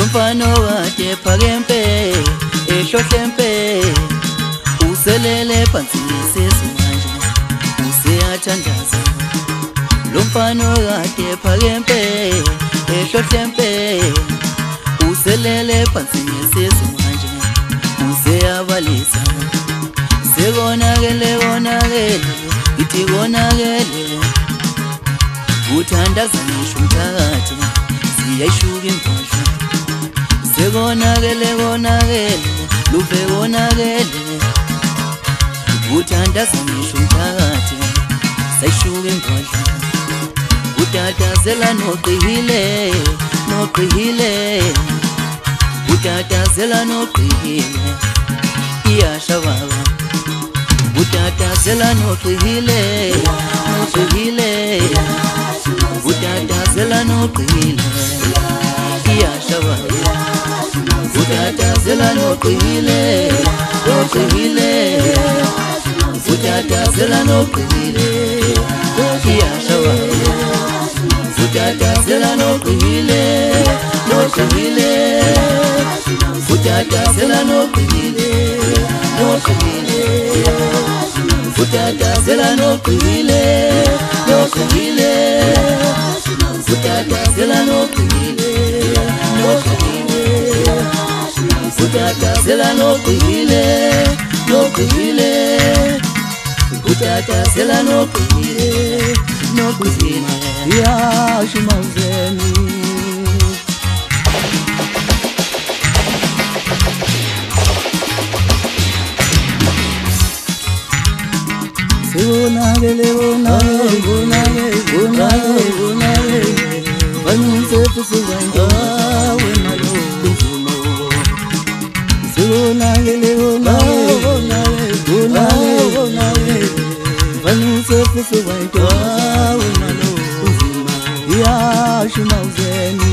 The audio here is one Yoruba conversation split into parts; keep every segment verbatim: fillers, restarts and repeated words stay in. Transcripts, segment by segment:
Lomfana kade phakempe ehlohlempe uselele phansi sesimanje useyathandaza. Lomfana kade phakempe ehlohlempe uselele phansi sesimanje useyabalisa. Sekonakele konakele ithi konakele uthandaza ngisho umthakathi siyayishuka impahla. Sekonakele konakele luve konakele uthandaza ngisho umthakathi sayishuka impahla. Utatazela noqihile noqihile utatazela noqihile iyasha baba. Utatazela noqihile noqihile utatazela noqihile iyasha baba. Utatazela noqihile noqihile utatazela noqihile iyasha baba. Utatazela noqihile noqihile utatazela noqihile noqihile utatazela noqihile noqihile utatazela noqihile noqihile utatazela noqihile noqihile utatazela noqihile noqihile iyasha mawuzeni. Sekonakele konakele konakele konakele konakele banumsefu suwanto wena lo kunzima. Sekonakele konakele konakele konakele konakele banumsefu suwanto wena lo kunzima. Iyasha mawuzeni.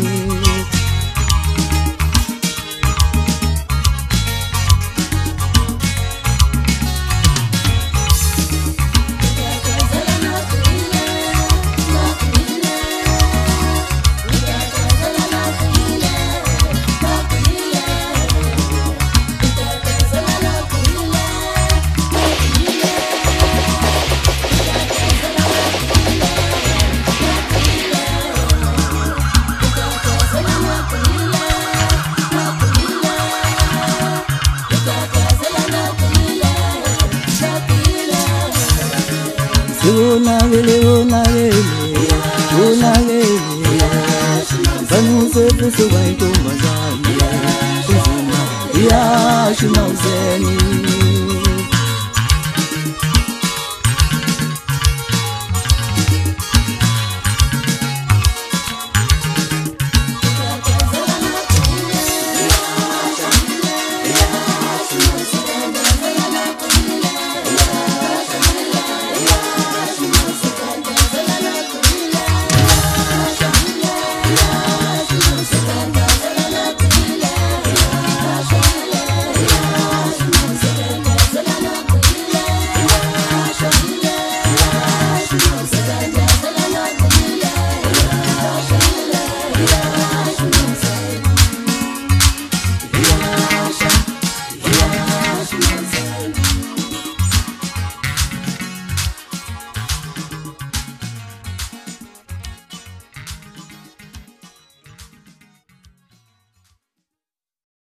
Sekonakele konakele konakele banumsefu suwanto mazani kunzima iyasha mawuzeni.